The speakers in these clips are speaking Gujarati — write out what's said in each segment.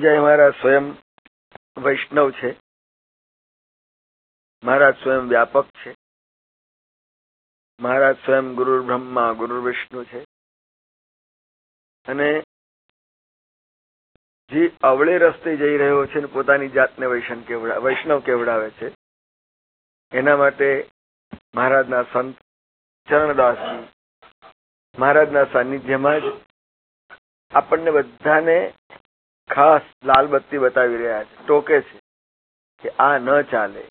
જય મહારાજ સ્વયં વૈષ્ણવ છે, મહારાજ સ્વયં વ્યાપક છે, મહારાજ સ્વયં ગુરુ બ્રહ્મા ગુરુ વિષ્ણુ છે. અને જે અવળે રસ્તે જઈ રહ્યો છે ને પોતાની જાતને વૈષ્ણવ કેવડાવે છે, એના માટે મહારાજના સંત ચરણદાસજી મહારાજના સાનિધ્યમાં જ આપણને બધાને ખાસ લાલબત્તી બતાવી રહ્યા છે, ટોકે છે કે આ ન ચાલે.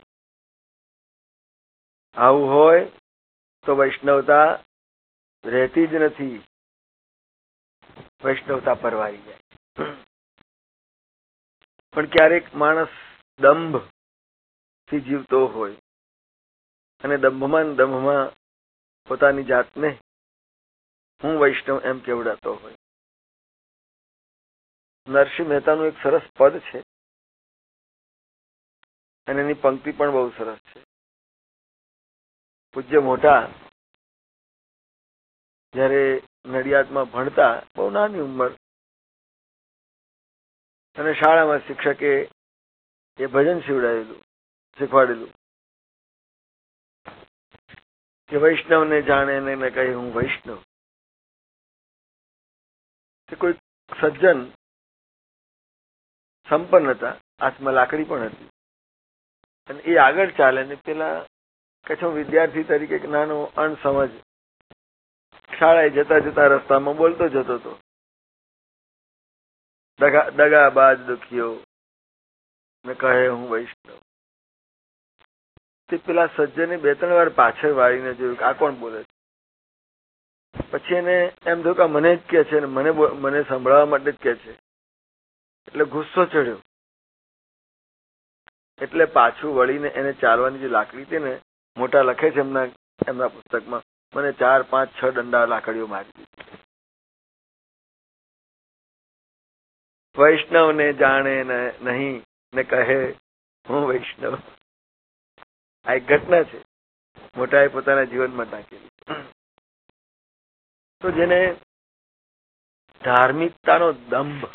આવું હોય તો વૈષ્ણવતા રહેતી જ નથી, વૈષ્ણવતા પરવારી જાય. પણ ક્યારેક માણસ દંભથી જીવતો હોય અને દંભમાં પોતાની જાતને હું વૈષ્ણવ એમ કેવડાતો હોય. નરસિંહ મહેતાનું એક સરસ પદ છે અને એની પંક્તિ પણ બહુ સરસ છે. પૂજ્ય મોટા જયારે નડિયાદમાં ભણતા, બહુ નાની ઉંમર, અને શાળામાં શિક્ષકે એ ભજન શીખવાડેલું કે વૈષ્ણવને જાણે ને મેં કહી હું વૈષ્ણવ. તે કોઈ સજ્જન સંપન્ન હતા, હાથમાં લાકડી પણ હતી, અને એ આગળ ચાલે ને પેલા કચ્છો વિદ્યાર્થી તરીકે નાનો અણસમજ શાળાએ જતા જતા રસ્તામાં બોલતો જતો હતો, દગાબાજ દુખીઓ ને કહે હું વૈષ્ણવ. તે પેલા સજ્જને 2-3 વાર પાછળ વાળીને જોયું કે આ કોણ બોલે છે. પછી એને એમ થયું કે મને જ કે છે, મને સંભળાવવા માટે જ કે છે. એટલે ગુસ્સો ચડ્યો, એટલે પાછું વળીને એને ચાલવાની જે લાકડી હતી ને, મોટા લખે છે એમના પુસ્તકમાં, મને 4, 5, 6 દંડા લાકડીઓ મારી દીધી. વૈષ્ણવને જાણે નહીં ને કહે હું વૈષ્ણવ. આ એક ઘટના છે, મોટાએ પોતાના જીવનમાં નાખેલી. તો જેને ધાર્મિકતાનો દંભ,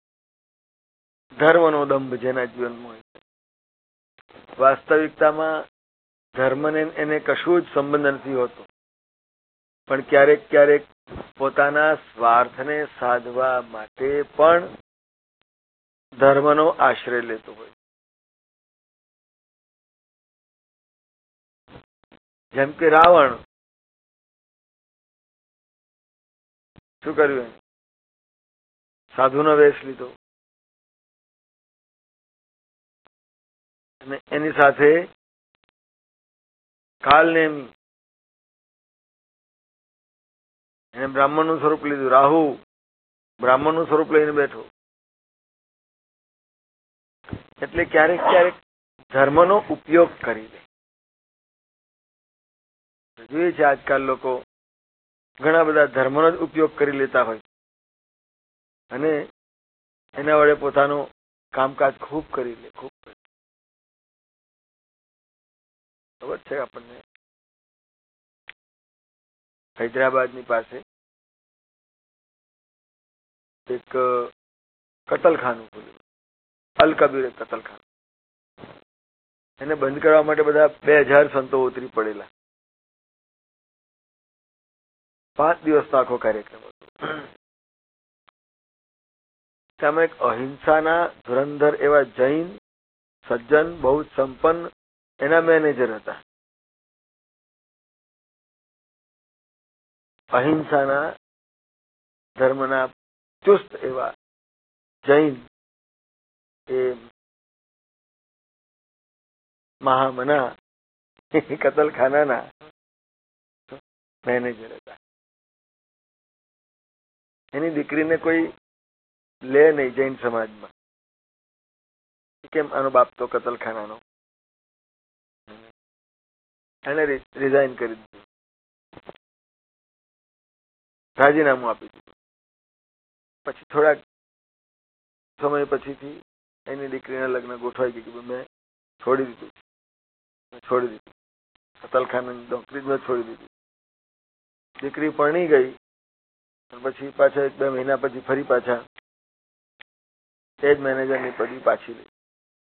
ધર્મનો દંભ જેના જીવનમાં હોય છે, વાસ્તવિકતામાં ધર્મને એને કશું જ સંબંધ નથી હોતો, પણ ક્યારેક ક્યારેક પોતાના સ્વાર્થને સાધવા માટે પણ ધર્મનો આશ્રય લેતો હોય. જેમ કે રાવણ શું કર્યું, સાધુનો વેશ લીધો અને એની સાથે કાલનેમી, એને બ્રાહ્મણનું સ્વરૂપ લીધું. રાહુ બ્રાહ્મણનું સ્વરૂપ લઈને બેઠો. એટલે ક્યારેક ક્યારેક ધર્મનો ઉપયોગ કરી લે. જોઈએ છે આજકાલ લોકો ઘણા બધા ધર્મનો જ ઉપયોગ કરી લેતા હોય અને એના વડે પોતાનું કામકાજ ખૂબ કરી લે. ખબર છે આપણને, હૈદરાબાદની પાસે એક કતલખાનું ખોલ્યું, અલ કબીર કતલખાનું. એને બંધ કરવા માટે બધા 2000 સંતો ઉતરી પડેલા. 5 દિવસનો આખો કાર્યક્રમ હતો. તેમાં એક અહિંસાના ધુરંધર એવા જૈન સજ્જન, બહુ સંપન્ન એના મેનેજર હતા. અહિંસાના ધર્મના ચુસ્ત એવા જૈન એ મહામના કતલખાનાના મેનેજર હતા. એની દીકરીને કોઈ લે નહીં જૈન સમાજમાં, કેમ આનો બાપ તો કતલખાનાનો. એને રિઝાઇન કરી દીધું, રાજીનામું આપી દીધું. પછી થોડાક સમય પછીથી એની દીકરીના લગ્ન ગોઠવાઈ ગયું. મેં છોડી દીધું, કતલખાનાની નોકરી મેં છોડી દીધી. દીકરી પરણી ગઈ, પછી પાછા 1-2 મહિના પછી ફરી પાછા એ જ મેનેજરની પદવી પાછી લે.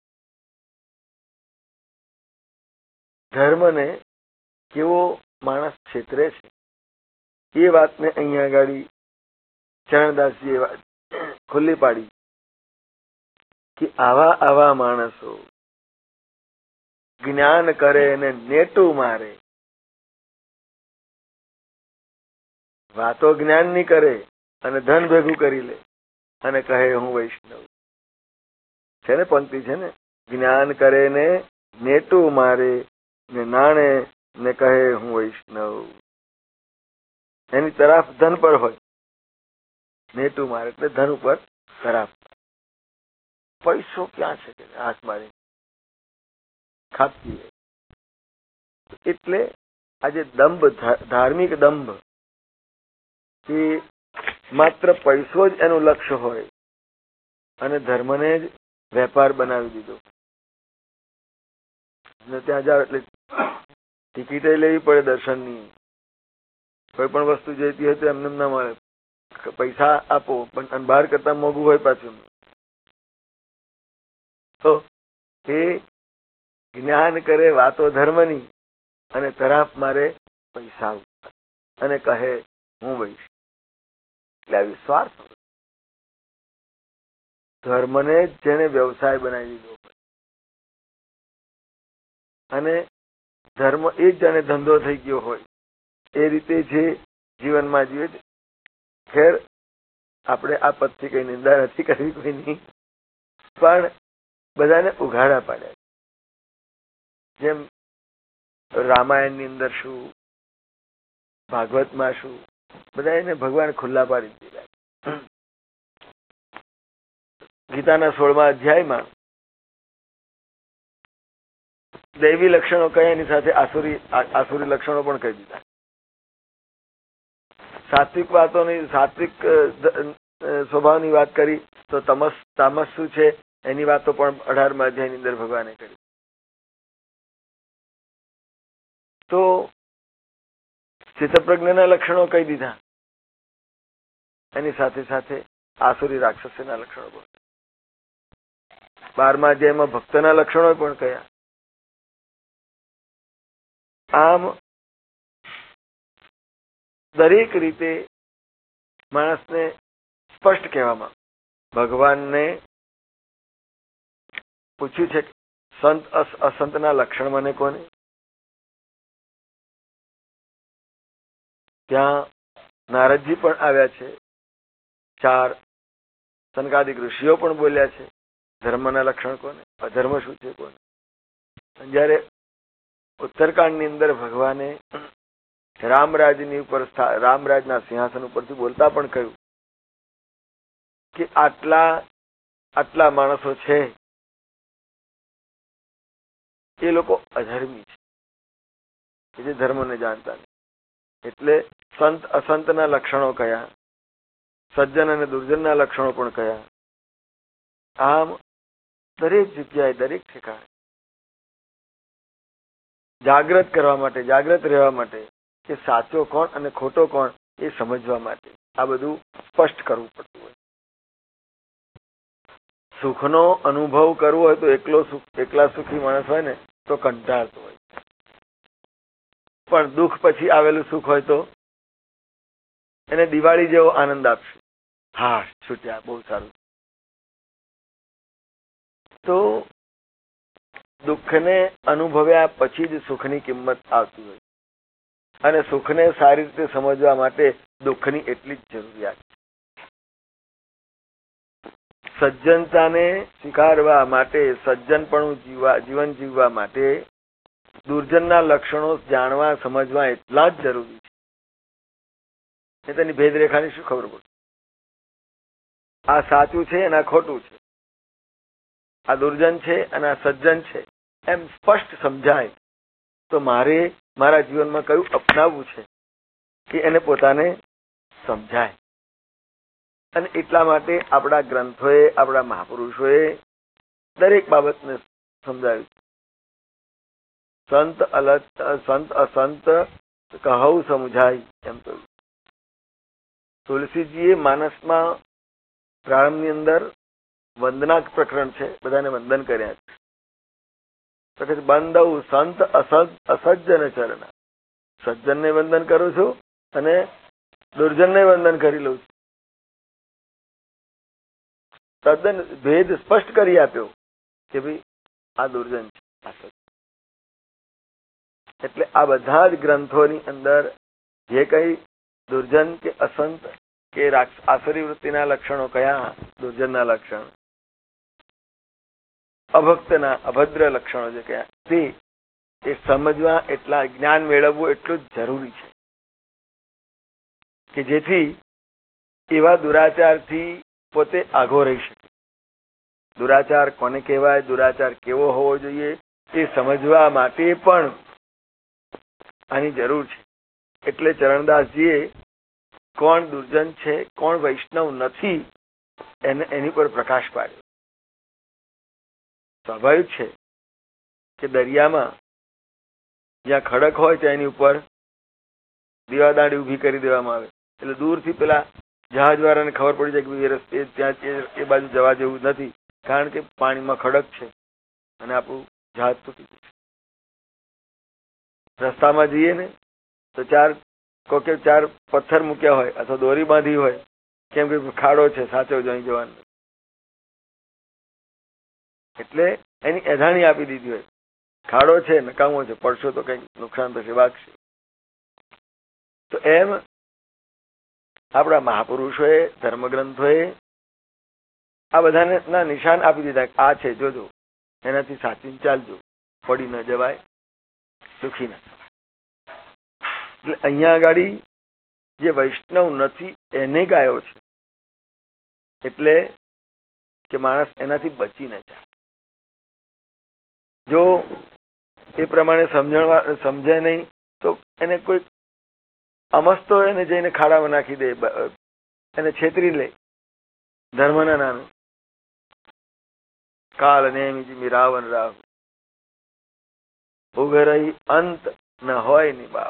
ધર્મને કેવો માણસ છેતરે છે એ વાતને અહીંયા આગળ ચરણદાસજીએ ખુલ્લી પાડી કે આવા માણસો જ્ઞાન કરે ને નેટું મારે. વાતો જ્ઞાનની કરે અને ધન ભેગું કરી લે અને કહે હું વૈષ્ણવ. છે ને પંક્તિ છે ને, જ્ઞાન કરે ને નેટું મારે ને નાણે ને કહે હું વૈષ્ણવ. એની તરફ ધન પર હોય, નેટું મારે એટલે ધન ઉપર તરફ. પૈસો ક્યાં છે હાથ મારી ખાપતી. એટલે આજે દંભ, ધાર્મિક દંભ, કે માત્ર પૈસો જ એનું લક્ષ્ય હોય અને ધર્મને જ વેપાર બનાવી દીધો. ત્યાં જાવ એટલે ટિકિટ લેવી પડે દર્શનની. કોઈ પણ વસ્તુ જોઈતી હોય તો એમને ના મળે, પૈસા આપો, પણ બહાર કરતા મોંઘું હોય પાછું. તો એ જ્ઞાન કરે વાતો ધર્મની અને તરાપ મારે પૈસા અને કહે હું વૈશ. એટલે આવી સ્વાર્થ. ધર્મને જ જેને વ્યવસાય બનાવી દીધો અને ધર્મ એ જ જાણે ધંધો થઈ ગયો હોય એ રીતે જે જીવનમાં જીવે છે. ખેર આપણે આ પદથી કઈ નિંદા નથી કરવી કોઈની, પણ બધાને ઉઘાડા પાડ્યા. જેમ રામાયણની અંદર શું, ભાગવતમાં શું, બધા એને ભગવાન ખુલ્લા પાડી દીધા. ગીતાના 16મા અધ્યાયમાં દૈવી લક્ષણો કયા, એની સાથે આસુરી લક્ષણો પણ કહી દીધા. સાત્વિક વાતોની, સાત્વિક સ્વભાવની વાત કરી તો તામસ શું છે એની વાતો પણ 18મા અધ્યાયની અંદર ભગવાને કરી. તો ચિત્તપ્રજ્ઞના લક્ષણો કહી દીધા, એની સાથે સાથે આસુરી રાક્ષસના લક્ષણો પણ. 12મા અધ્યાયમાં ભક્તના લક્ષણો પણ કયા. આમ દરેક રીતે માણસને સ્પષ્ટ કહેવામાં. ભગવાનને પૂછ્યું છે સંત અસંતના લક્ષણ મને કોને. ત્યાં નારદજી પણ આવ્યા છે, 4 સનકાદિક ઋષિઓ પણ બોલ્યા છે ધર્મના લક્ષણ કોને, અધર્મ શું છે કોને. જયારે ઉત્તરકાંડની અંદર ભગવાને રામરાજની ઉપર, રામરાજના સિંહાસન ઉપરથી બોલતા પણ કહ્યું કે આટલા માણસો છે એ લોકો અધર્મી છે, જે ધર્મને જાણતા નહીં. એટલે સંત અસંતના લક્ષણો કયા, સજ્જન અને દુર્જનના લક્ષણો પણ કયા. આમ દરેક જગ્યાએ, દરેક ઠેકાણે જાગ્રત કરવા માટે, જાગ્રત રહેવા માટે, કે સાચો કોણ અને ખોટો કોણ એ સમજવા માટે આ બધું સ્પષ્ટ કરવું પડતું હોય. સુખનો અનુભવ કરવો હોય તો એકલા સુખી માણસ હોય ને તો કંટાળતો હોય, પણ દુઃખ પછી આવેલું સુખ હોય તો એને દિવાળી જેવો આનંદ આપશે. હા, છૂટ્યા, બહુ સારું. તો દુઃખને અનુભવ્યા પછી જ સુખની કિંમત આવતી હોય, અને સુખને સારી રીતે સમજવા માટે દુઃખની એટલી જ જરૂરિયાત છે. સજ્જનતાને સ્વીકારવા માટે, સજ્જનપણું જીવન જીવવા માટે દુર્જનના લક્ષણો જાણવા સમજવા એટલા જ જરૂરી છે. તેની ભેદરેખાની શું ખબર પડે? આ સાચું છે અને આ ખોટું છે, આ દુર્જન છે અને આ સજ્જન છે, એમ સ્પષ્ટ સમજાય તો મારે મારા જીવનમાં કયું અપનાવવું છે કે એને પોતાને સમજાય. અને એટલા માટે આપણા ગ્રંથોએ, આપણા મહાપુરુષોએ દરેક બાબતને સમજાવ્યું. સંત અસંત કહું સમજાય એમ કહ્યું. તુલસીજીએ માનસમાં પ્રારંભની અંદર વંદના પ્રકરણ છે, બધાને વંદન કર્યા છે. તો કે બંધવ સંત અસજ્જન ચરણ, સજ્જનને વંદન કરું છું અને દુર્જનને વંદન કરી લઉં છું. તદ્દન ભેદ સ્પષ્ટ કરી આપ્યો કે ભાઈ આ દુર્જન છે, આ સજ્જન. એટલે આ બધા જ ગ્રંથોની અંદર જે કઈ દુર્જન કે અસંત કે આસુરી વૃત્તિના લક્ષણો કયા, દુર્જનના લક્ષણો, અભક્તના અભદ્ર લક્ષણો જે કયા, તે સમજવા, એટલા જ્ઞાન મેળવવું એટલું જ જરૂરી છે કે જેથી એવા દુરાચારથી પોતે આઘો રહી શકે. દુરાચાર કોને કહેવાય, દુરાચાર કેવો હોવો જોઈએ એ સમજવા માટે પણ આની જરૂર છે. એટલે ચરણદાસજીએ કોણ દુર્જન છે, કોણ વૈષ્ણવ નથી, એની પર પ્રકાશ પાડ્યો. સ્વાભાવિક છે કે દરિયામાં જ્યાં ખડક હોય ત્યાં એની ઉપર દીવાદાંડી ઉભી કરી દેવામાં આવે, એટલે દૂરથી પેલા જહાજવાળાને ખબર પડી જાય કે એ રસ્તે ત્યાં એ બાજુ જવા જેવું નથી, કારણ કે પાણીમાં ખડક છે અને આપણું જહાજ તૂટી ગયું છે. રસ્તામાં જઈએ ને તો ચાર પથ્થર મૂક્યા હોય અથવા દોરી બાંધી હોય, કેમ કે ખાડો છે, સાચવજો અહીં જવાનું. એટલે એની એધાણી આપી દીધી હોય, ખાડો છે, નકામો છે, પડશો તો કઈ નુકસાન થશે, વાગશે. તો એમ આપણા મહાપુરુષોએ, ધર્મગ્રંથોએ આ બધાને ના નિશાન આપી દીધા, આ છે જોજો, એનાથી સાચીને ચાલજો, પડી ન જવાય, દુઃખી ન થવાય. એટલે અહીંયા આગળ જે વૈષ્ણવ નથી એને ગાયો છે, એટલે કે માણસ એનાથી બચી ન જાય. જો એ પ્રમાણે સમજે નહીં તો એને કોઈ અમસ્તો એને જઈને ખાડામાં નાખી દે, એને છેતરી લે ધર્મના નામે. કાલ નેમી રાવણ રાવ ઉઘરઈ અંત ન હોય ની બાવ.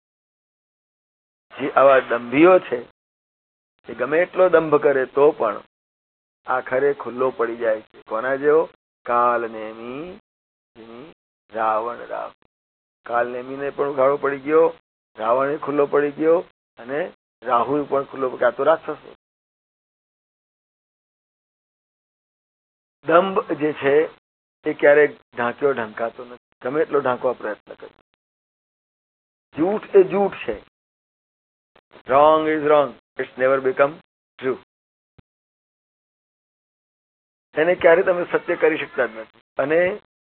જે આવા દંભીઓ છે એ ગમે એટલો દંભ કરે તો પણ આખરે ખુલ્લો પડી જાય છે. કોના જેવો? કાલ નેમી રાવણ રાવ. કાલ નેમીને પણ ઉઘાડો પડી ગયો, રાવણ ખુલ્લો પડી ગયો અને રાહુ પણ ખુલ્લો પડી. આ તો રાક્ષસો. દંભ જે છે એ ક્યારેક ઢાંક્યો ઢંકાતો નથી, ગમે એટલો ઢાંકવા પ્રયત્ન કર્યો. જૂઠ એ જૂઠ છે, wrong is wrong, it's never become true. એને ક્યારે તમે સત્ય કરી શકતા જ નથી. અને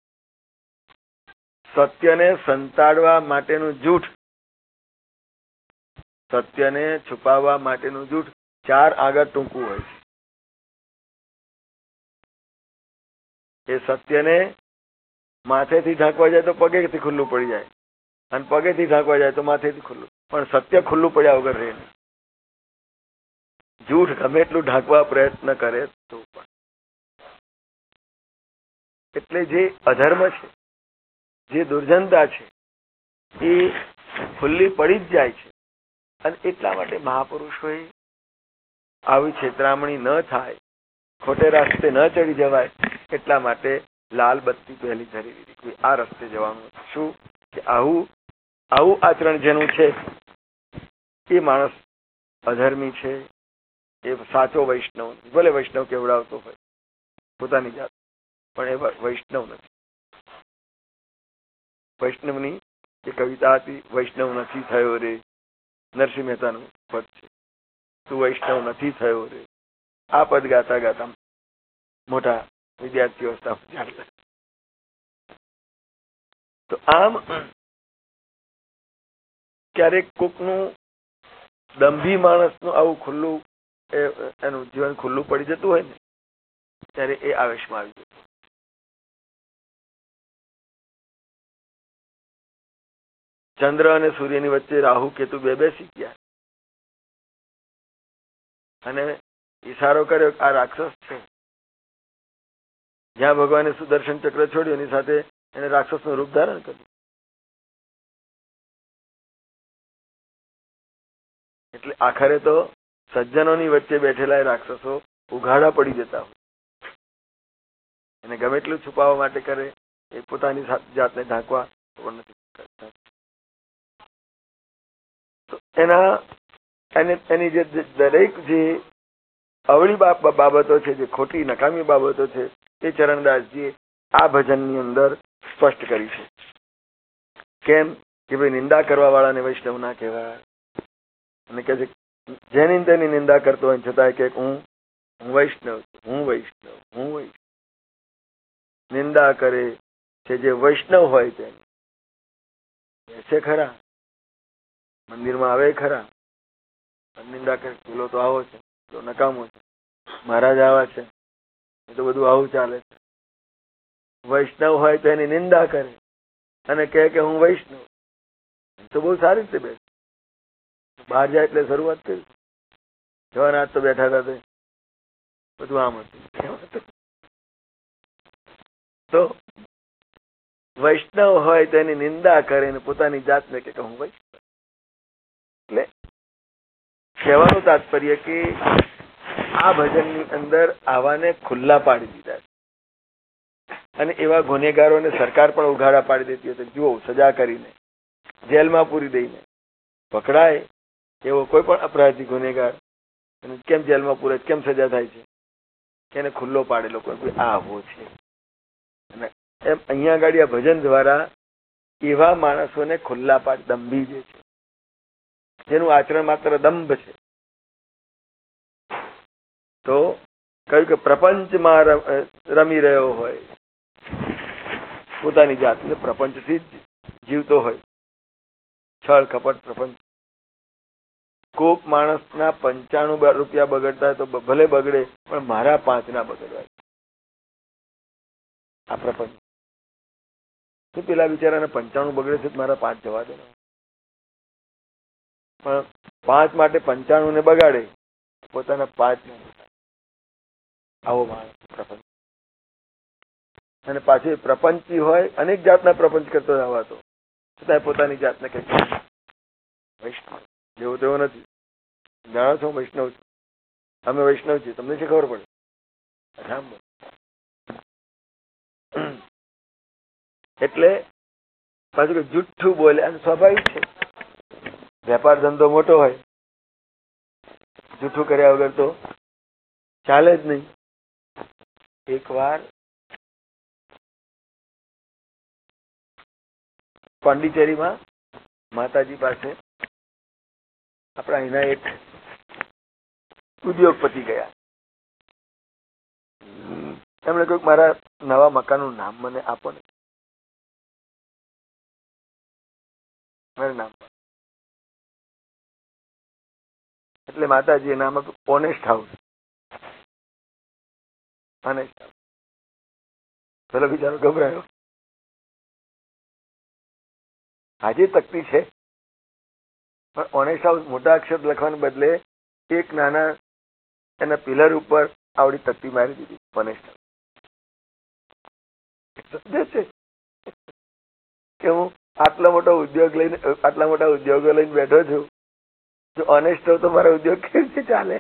સત્યને સંતાડવા માટેનું જૂઠ, સત્યને છુપાવવા માટેનું જૂઠ ચાર આગળ ટૂંકું હોય છે. એ સત્યને માથેથી ઢાંકવા જાય તો પગેથી ખુલ્લું પડી જાય, અને પગેથી ઢાંકવા જાય તો માથેથી ખુલ્લું, પણ સત્ય ખુલ્લું પડ્યા વગર રહે નહીં. જૂઠ ગમે એટલું ઢાંકવા પ્રયત્ન કરે તો પણ. એટલે જે અધર્મ છે, જે દુર્જનતા છે એ ખુલ્લી પડી જ જાય છે. અને એટલા માટે મહાપુરુષોએ આવી છેતરામણી ન થાય, ખોટે રસ્તે ન ચડી જવાય, એટલા માટે લાલ બત્તી પહેલી ધરી દીધી. આ રસ્તે જવાનું શું કે આવું આચરણ જેનું છે એ માણસ અધર્મી છે, એ સાચો વૈષ્ણવ. ભલે વૈષ્ણવ કેવડાવતો હોય પોતાની જાત, પણ એ વૈષ્ણવ નથી. વૈષ્ણવની જે કવિતા હતી, વૈષ્ણવ નથી થયો રે, નરસિંહ મહેતાનું પદ છે, તું વૈષ્ણવ નથી થયો રે. આ પદ ગાતા ગાતા મોટા વિદ્યાર્થીઓ ચાલતા. તો આમ ક્યારેક કોકનું દંભી માણસનું આવું ખુલ્લું એનું જીવન ખુલ્લું પડી જતું હોય ને, ત્યારે એ આવેશમાં આવી જતું. ચંદ્ર અને સૂર્યની વચ્ચે રાહુ કેતુ બેસી ગયા અને ઈશારો કર્યો આ રાક્ષસ છે. જ્યાં ભગવાને સુદર્શન ચક્ર છોડ્યું એની સાથે એને રાક્ષસનું રૂપ ધારણ કર્યું. એટલે આખરે તો સજ્જનોની વચ્ચે બેઠેલા રાક્ષસો ઉઘાડા પડી જતા હોય. અને ગમે એટલું છુપાવવા માટે કરે, એ પોતાની જાતને ઢાંકવા નથી કરતા. એની જે દરેક જે અવળી બાબતો છે, જે ખોટી નકામી બાબતો છે, એ ચરણદાસજીએ આ ભજનની અંદર સ્પષ્ટ કરી છે. કેમ કે ભાઈ નિંદા કરવા વાળાને વૈષ્ણવ ના કહેવાય. અને કે છે જેની તેની નિંદા કરતો હોય છતાં કે હું વૈષ્ણવ છું, હું વૈષ્ણવ, હું વૈષ્ણવ. નિંદા કરે છે જે વૈષ્ણવ હોય તેની, છે ખરા, મંદિરમાં આવે ખરા, નિંદા કરે પેલો તો આવો છે, તો નકામો છે, મહારાજ આવા છે, એ તો બધું આવું ચાલે છે. વૈષ્ણવ હોય તો એની નિંદા કરે અને કહે કે હું વૈષ્ણવ, તો બહુ સારી રીતે બેઠ. બહાર જાય એટલે શરૂઆત કરી જવાના તો બેઠા હતા તે બધું આમ હતું. તો વૈષ્ણવ હોય તો એની નિંદા કરે ને પોતાની જાતને કે હું વૈષ્ણવ. એટલે કહેવાનું તાત્પર્ય કે આ ભજનની અંદર આવાને ખુલ્લા પાડી દીધા છે. અને એવા ગુનેગારોને સરકાર પણ ઉઘાડા પાડી દેતી હતી. જુઓ, સજા કરીને જેલમાં પૂરી દઈને પકડાય એવો કોઈ પણ અપરાધી ગુનેગાર કેમ જેલમાં પૂરે, કેમ સજા થાય છે? કે એને ખુલ્લો પાડેલો કોઈ આ આવો છે. અને એમ અહીંયા આગળ આ ભજન દ્વારા એવા માણસોને ખુલ્લા પાડ, દંભી જે છે, જેનું આચરણ માત્ર દંભ છે. તો કહ્યું કે પ્રપંચમાં રમી રહ્યો હોય, પોતાની જાતને પ્રપંચથી જ જીવતો હોય, છળ કપટ પ્રપંચ. કોક માણસના 95 રૂપિયા બગડતા તો ભલે બગડે, પણ મારા 5 ના બગડવા. આ પ્રપંચ. તો પેલા બિચારાને 95 બગડે છે, મારા 5 જવા દે. પણ 5 માટે 95 ને બગાડે, પોતાના 5 ને. આવો માણસ પ્રપંચ. અને પાછું પ્રપંચી હોય, અનેક જાતના પ્રપંચ કરતો જવાતો, છતાં પોતાની જાતને કઈ વૈષ્ણવ જેવો તેવો નથી. જાણો છો વૈષ્ણવ છું, અમે વૈષ્ણવ છીએ, તમને શું ખબર પડે? એટલે પાછું કે જુઠ્ઠું બોલે, અને સ્વાભાવિક છે. વેપાર ધંધો મોટો હોય, જુઠ્ઠું કર્યા વગર તો ચાલે જ નહીં. એક વાર પોંડિચેરીમાં માતાજી પાસે આપણા અહીંના એક ઉદ્યોગપતિ ગયા. એમણે કહ્યું મારા નવા મકાનનું નામ મને આપો ને. મારું નામ. એટલે માતાજીએ નામ આપ્યું ઓનેસ્ટ હાઉસ. Honest house. પેલો બિચારો ગભરાયો. આજે તકતી છે, પણ ઓનેસ્ટ હાઉસ મોટા અક્ષર લખવાને બદલે એક નાના એના પિલર ઉપર આવડી તકતી મારી દીધી, ઓનેસ્ટ હાઉસ. સમજે છે કે હું આટલા મોટા ઉદ્યોગો લઈને બેઠો છું. જો ઓનેસ્ટ હોઉં તો મારા ઉદ્યોગ કેવી રીતે ચાલે?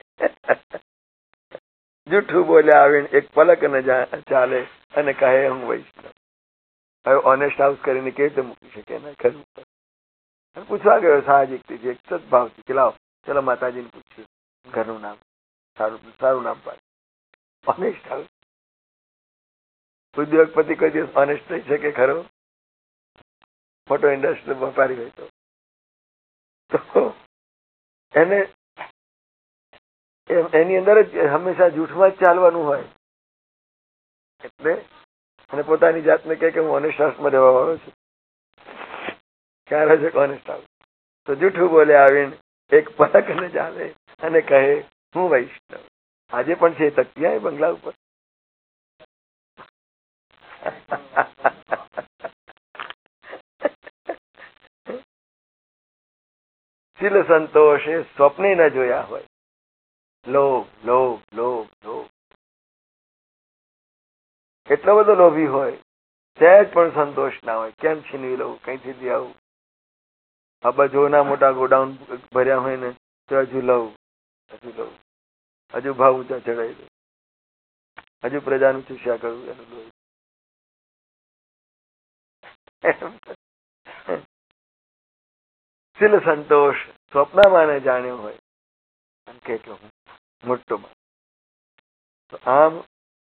જૂઠું બોલ્યા આવીને એક પલક ને ચાલે અને કહે હું વૈષ્ણવ. હવે ઓનેસ્ટ હાઉસ કરીને કેવી રીતે મૂકી શકે? ખરું પૂછવા ગયો સાહજિકથી, એક સદભાવથી કે લાવો ચલો માતાજીને પૂછ્યું ઘરનું નામ, સારું નામ પાડે ઓનેસ્ટ હાઉસ. ઉદ્યોગપતિ કોઈ દિવસ ઓનેસ્ટ થઈ શકે ખરો? મોટો ઇન્ડસ્ટ્રી વેપારી હોય તો એને એની અંદર જ હંમેશા જૂઠમાં જ ચાલવાનું હોય. એટલે અને પોતાની જાતને કહે કે હું ઓનેસ્ટ હાઉસમાં રહેવા વાળો છું. ક્યારે છે ઓનેસ્ટ હાઉસ? તો જૂઠું બોલે આવીને એક પલક ને ચાલે અને કહે હું વૈષ્ણવ. આજે પણ છે તકિયા બંગલા ઉપર. શીલ સંતોષે સ્વપ્ને ન જોયા હોય. લોભ લોભ લોભ લોભ. એટલો બધો લોભી હોય, સહેજ પણ સંતોષ ના હોય. કેમ છીનવી લઉં, કઈથી આવું? અબજોના મોટા ગોડાઉન ભર્યા હોય ને તો હજુ લઉં, હજુ ભાવ ઊંચા ચડાવી દઉં. હજુ પ્રજાનું ચૂસ્યા કરવું એનું લોહી. શીલ સંતોષ સ્વપ્નમાં ને જાણ્યો હોય અને કે હું મોટો માણસ. તો આમ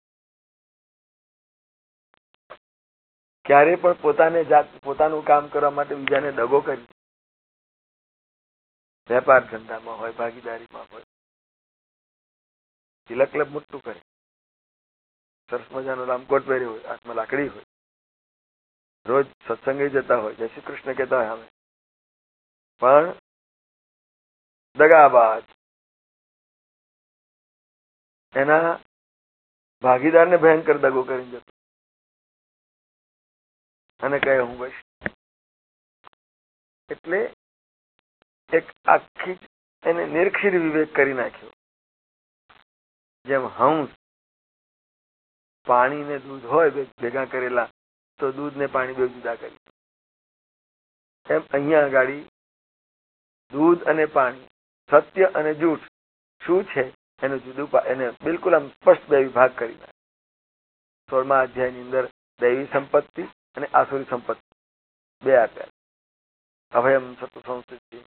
ક્યારે પણ પોતાનું કામ કરવા માટે બીજાને દગો કરી, વેપાર ધંધામાં હોય, ભાગીદારીમાં હોય, તિલક ક્લબ મોટું કરે, સરસ મજાનો રામકોટ પહેર્યો હોય, હાથમાં લાકડી હોય, રોજ સત્સંગે જતા હોય, જય શ્રી કૃષ્ણ કહેતા હોય, અમે પણ દગાબાજ એના ભાગીદારને ભયંકર દગો કરીને જતો અને કહે હું બસ. એટલે એક આખી એને નિરક્ષીર વિવેક કરી નાખ્યો. જેમ હંસ પાણી ને દૂધ હોય ભેગા કરેલા, તો દૂધ ને પાણી બે જુદા કરી, એમ અહીંયા આગળ દૂધ અને પાણી, સત્ય અને જૂઠ શું છે એનું જુદું, એને બિલકુલ આમ સ્પષ્ટ બે વિભાગ કરી નાખે. 16મા અધ્યાયની અંદર દૈવી સંપત્તિ અને આસુરી સંપત્તિ બે આપ્યા. અભયમ સતુ સંસ્કૃતિ,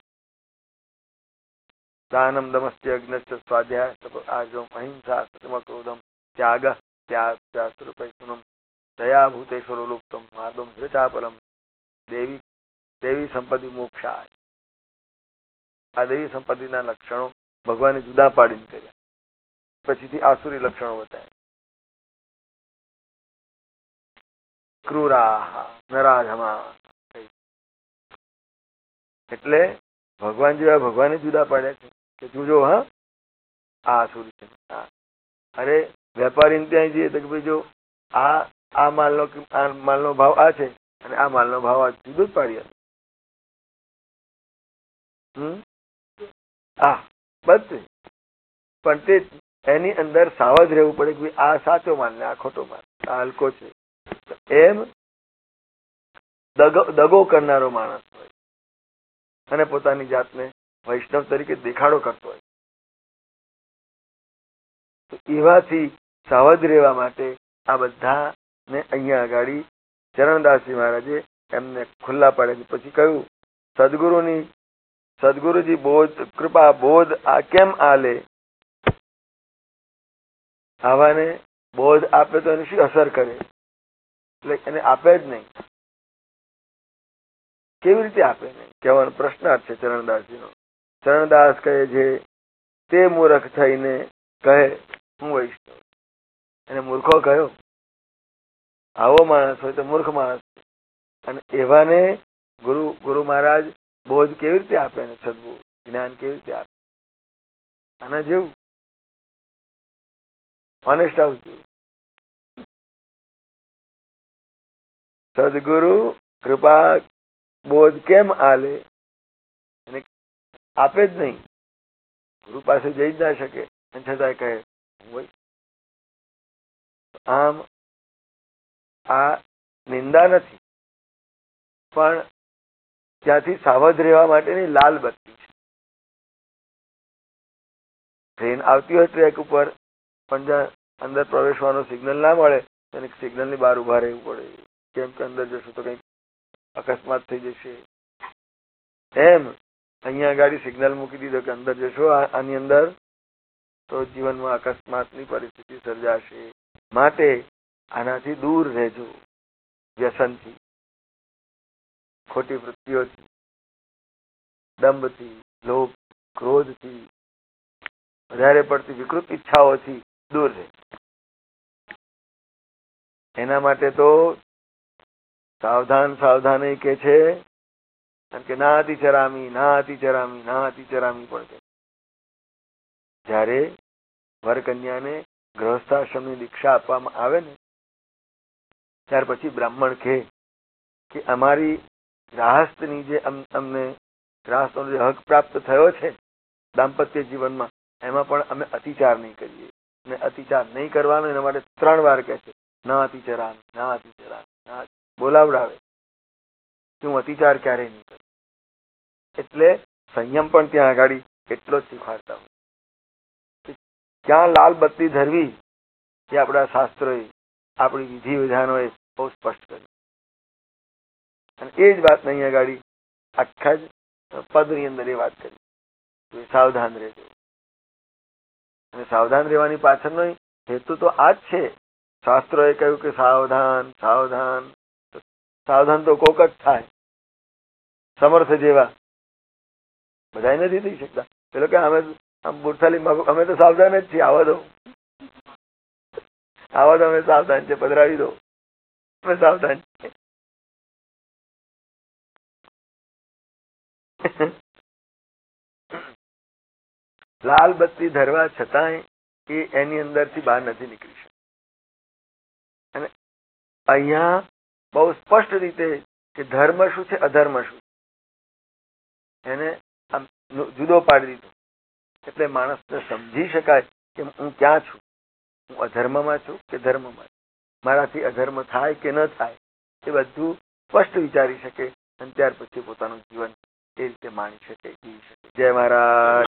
દાનમ દમસ્ય અગ્નસ્ય સ્વાધ્યાય આજમ અહિંસા સતમ ક્રોધમ ત્યાગ ત્યાગસ્વરૂપૈસુનમ દયા ભૂતેશ્વરો લુપ્તમ માર્દમ હૃચાપલમ દેવી સંપત્તિ મોક્ષા. આ દેવી સંપત્તિના લક્ષણો ભગવાને જુદા પાડીને કર્યા. પછીથી આસુરી લક્ષણો બતાવ્યા. ક્રૂરા નરાધમા, એટલે ભગવાન જેવા ભગવાને જુદા પાડ્યા છે કે જોજો હા આ આસુરી છે. અરે વેપારી ત્યાં જઈએ તો કે ભાઈ જો આ માલનો ભાવ આ છે અને આ માલનો ભાવ આ જુદો જ પાડી આપે. બધું પણ તે એની અંદર સાવધ રહેવું પડે કે આ સાચો માલ ને આ ખોટો માલ, આ હલકો છે. એમ દગો કરનારો માણસ હોય અને પોતાની જાતને વૈષ્ણવ તરીકે દેખાડો કરતો હોય, તો એવાથી સાવધ રહેવા માટે આ બધાને અહીંયા આગળ ચરણદાસજી મહારાજે એમને ખુલ્લા પાડે. પછી કહ્યું સદગુરુજી બોધ કૃપા બોધ આ કેમ આલે, આવાને બોધ આપે તો એની શું અસર કરે, એટલે એને આપે જ નહીં. કેવી રીતે આપે નહીં કહેવાનો પ્રશ્નાર્થ છે ચરણદાસજીનો. ચરણદાસ કહે છે તે મૂર્ખ થઈને કહે હું વૈષ્ણવ. એને મૂર્ખો કહ્યો. આવો માણસ હોય તો મૂર્ખ માણસ, અને એવાને ગુરુ મહારાજ બોધ કેવી રીતે આપે ને સદબોધ જ્ઞાન કેવી રીતે આપે. આના જેવું ઓનેસ્ટ હાઉસ જેવું. સદગુરુ કૃપા બોધ કેમ આલે, અને આપે જ નહીં. ગુરુ પાસે જઈ જ ના શકે અને છતાં કહે આમ આ નિંદા નથી, પણ ત્યાંથી સાવધ રહેવા માટેની લાલ બત્તી છે. ટ્રેન આવતી હોય ટ્રેક ઉપર, પણ જ્યાં અંદર પ્રવેશવાનો સિગ્નલ ના મળે તેને સિગ્નલની બહાર ઉભા રહેવું પડે, કેમ કે અંદર જશું તો કંઈક અકસ્માત થઈ જશે. એમ અહીંયા ગાડી સિગ્નલ મૂકી દીધો કે અંદર જશો આની અંદર તો જીવનમાં અકસ્માતની પરિસ્થિતિ સર્જાશે. માટે આનાથી દૂર રહેજો. વ્યસનથી, ખોટી વૃત્તિઓથી, દંભથી, લોભ, ક્રોધથી, વધારે પડતી વિકૃત ઈચ્છાઓથી દૂર રહે. એના માટે તો સાવધાન સાવધાની કે છે, કે નાતિ ચરામી નાતિ ચરામી નાતિ ચરામી પણ કે. જ્યારે વરકન્યાને ગૃહસ્થાશ્રમની દીક્ષા આપવામાં આવે ને ત્યાર પછી બ્રાહ્મણ કહે કે અમારી ગ્રાહસ્થની જે અમને ગ્રાહસ્થનો જે હક પ્રાપ્ત થયો છે દાંપત્ય જીવનમાં, એમાં પણ અમે અતિચાર નહીં કરીએ. અને અતિચાર નહીં કરવાનો એના માટે 3 વાર કહે છે ના અતિચરામી ના અતિચરામી, બોલાવડાવે કે હું અતિચાર ક્યારેય નહીં કરું. એટલે સંયમ પણ ત્યાં આગળ એટલો જ શીખવાડતા હોય. ક્યાં લાલ બત્તી ધરવી એ આપણા શાસ્ત્રોએ, આપણી વિધિ વિધાનોએ બહુ સ્પષ્ટ કર્યું. અને એ જ વાત અહીંયા આગળ આખા જ પદની અંદર એ વાત કરી, સાવધાન રહેજો. અને સાવધાન રહેવાની પાછળનો હેતુ તો આ જ છે. શાસ્ત્રોએ કહ્યું કે સાવધાન સાવધાન. સાવધાન તો કોક જ થાય, સમર્થ જેવા. બધા નથી થઈ શકતા. પેલો કે અમે આમ બુરથાલી અમે તો સાવધાન જ છીએ, આવવા દો આવા દો, અમે સાવધાન છે, પધરાવી દો, અમે સાવધાન છે. લાલ બત્તી ધરવા છતાંય એ એની અંદરથી બહાર નથી નીકળી શકતી. અને અહીંયા બહુ સ્પષ્ટ રીતે કે ધર્મ શું છે, અધર્મ શું છે, એને આમ જુદો પાડી દીધો. એટલે માણસને સમજી શકાય કે હું ક્યાં છું, હું અધર્મમાં છું કે ધર્મમાં છું, મારાથી અધર્મ થાય કે ન થાય, એ બધું સ્પષ્ટ વિચારી શકે. અને ત્યાર પછી પોતાનું જીવન એ રીતે માણી શકે, જીવી શકે. જય મહારાજ.